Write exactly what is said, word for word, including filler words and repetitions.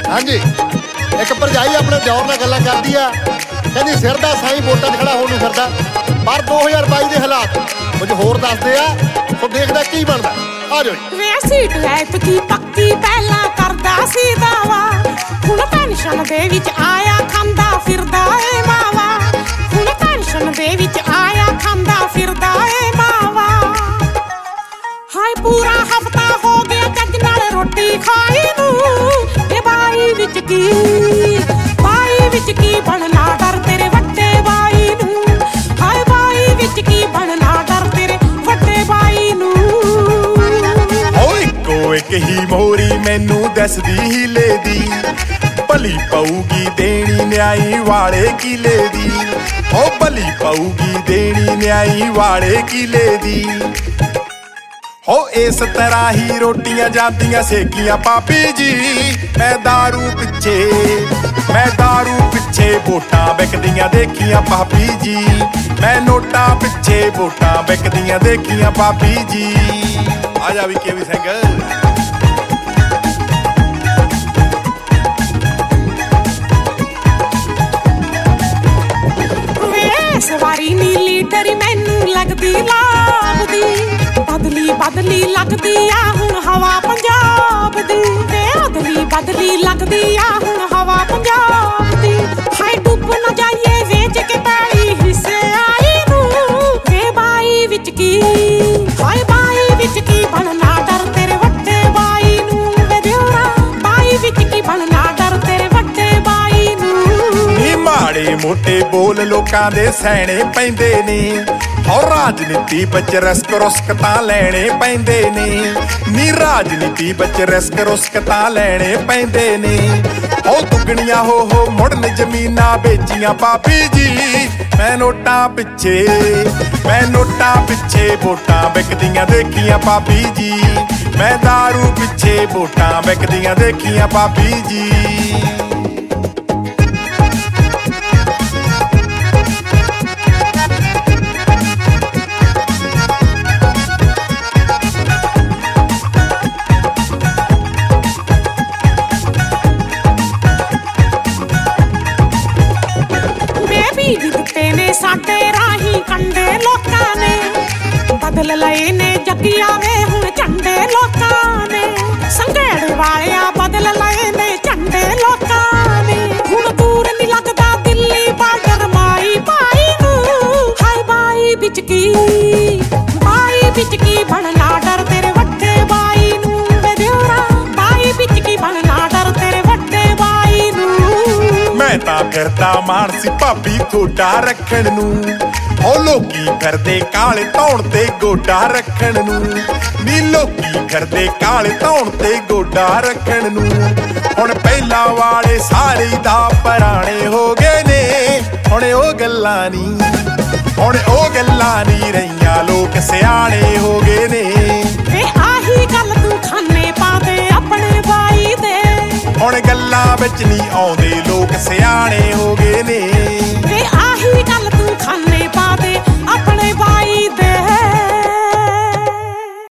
हाँ जी एक भरजाई अपने दिओर नाल गल्लां करदी आ कहंदी सिर दा साईं वोटां 'च खड़ा होण नूं फिरदा पर दो हज़ार बाई दे हालात कुछ होर दसदे आ सो देखदा की बनदा आ जाओ वे सीट ऐतकी पक्की पहला करदा सी दावा हुण पेंशन दे विच आया खांदा फिरदा ए मावा हुण पेंशन दे विच आया खांदा फिरदा ए मावा हाय पूरा हफ्ता हो गया चज नाल रोटी खाई नूं ते बाई विच की बाई विच की बनना डर तेरे वड्डे बाई नूं हाय बाई विच की बनना डर तेरे वड्डे बाई नूं एक ही मोरी मैनू दसदी हीले दी भली पऊगी देनी न्याई वाले किले दी ओ भली पऊगी देनी न्याई वाले किले दी हो इस तरह ही रोटियां जांदियां सेकियां पापी जी मैं दारू पिछे मैं दारू पिछे वोटां विकदियां देखियां पापी जी मैं नोटां पिछे वोटां विकदियां देखियां पापी जी आ जा भी के भी सिंह सवारी नीली डरी मैनू लगदी लाभदी बदली बदली लगदी आ हुण हवा पंजाब दी ते बदली बदली लगदी आ हुण हवा पंजाब दी हाय डुੱਬ ना जाइए वेच के पैली हिस्से आई नूं वे बाई विच की हाय बाई विच की बनना डर तेरे वड्डे बाई नूं वे दियोरा बाई विच की बनना डर तेरे वड्डे बाई नूं नी माड़े मोटे बोल लोकां दे सैणे पैंदे ने और राजनीति बच रिस्क रुस्क तां लैणे पैंदे ने नी राजनीति बच रिस्क रुस्क तां लैणे पैंदे ने ओ दुगणियां हो हो मुड़न जमीनां बेचियां पापी जी मैं नोटां पिछे मैं नोटां पिछे वोटां विकदियां देखियां पापी जी मैं दारू पिछे वोटां विकदियां देखियां पापी जी साडे राही कंडे लोकां ने बदल लए ने जगिया वे हुण झंडे लोकां ने संघेड़े वालिया बदल लए ने झंडे लोकां ने हुण दूर नहीं लगदा दिल्ली बार्डर माई भाई नूं हाय बाई विच की बाई विच की बनना डर तेरे वड्डे बाई नूं वे दियोरा बाई विच की बनना डर तेरे वड्डे बाई नूं मैं तां फिरदा मानसी भाभी गोडा रखण नूं ओ लोकी फिरदे काले धौण ते गोडा रखण नूं नी लोकी फिरदे काले धौण ते गोडा रखण नूं हुण पहिलां वाले सारे दा पुराणे हो गए ने हुण ओ गल्लां नी हुण ओ गल्लां नी रहियां लोक सियाणे हो गए ने वे आही गल तूं खाने पादे अपने बाई दे हुण गल्लां विच नी आउंदे लोक सियाणे हो गए ने।